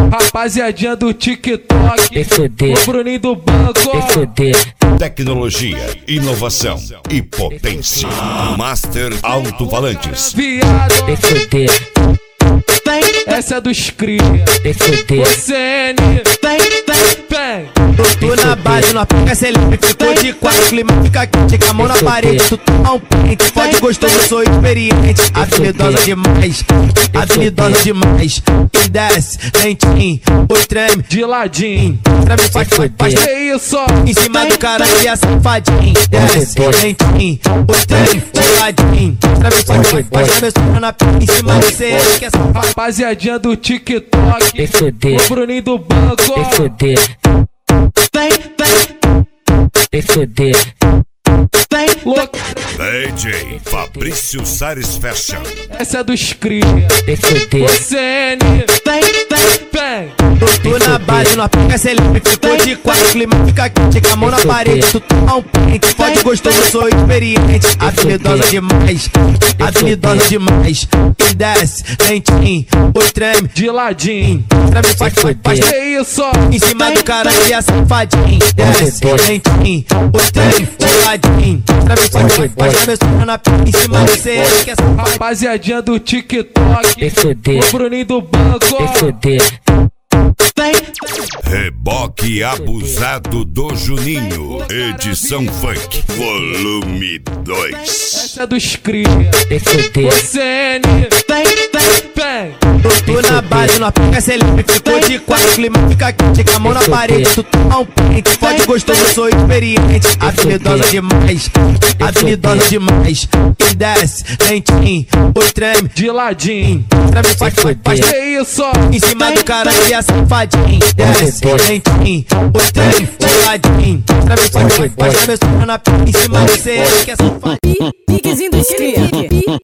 Rapaziadinha do TikTok, o Bruninho do banco. Tecnologia, inovação e potência. Master Alto-Falantes. Viado, essa é dos cria. Você é vem. Tô na base, não aplica celebra, ficou de quatro, clima fica quente, com a mão na parede, tu toma um print, pode gostoso, eu sou experiente, habilidosa demais, habilidosa demais, e desce, lentinho, o treme, De ladinho, treme, faz, que isso? em cima do cara e a safadinho, desce, lentinho, o treme, de ladinho, treme, faz, começou na em cima do você, que é safadinho. Rapaziadinha do TikTok, o Bruninho do banco. Louco, DJ Fabrício Sares Fashion. essa é dos cria. Você é vem. Tô na base, não aplica celebra, ficou de quatro, clima fica quente, com a mão na parede, tu toma um print, pode gostoso, eu sou experiente, habilidosa demais, habilidosa demais, e desce, lentinho, o treme, De ladinho, treme, faz, que isso? em cima do cara e a safadinho, desce, lentinho, o treme, de ladinho, treme, faz, começou na em cima do você, que é safadinho. Rapaziadinha do TikTok, o Bruninho do banco. Reboque abusado do Juninho. Edição Funk, volume 2. Essa é dos cria. Você é vem. Tô na base, não aplica celebra, ficou de quatro, clima fica quente, com a mão na parede, tu toma um print, pode gostoso, eu sou experiente, habilidosa demais, habilidosa demais, e desce, lentinho, o treme, De ladinho, treme, faz, que isso? em cima do cara e a safadinho, desce, lentinho, o treme, de ladinho, treme, faz, começou na em cima do você, que é safadinho. Piquezinho dos cria.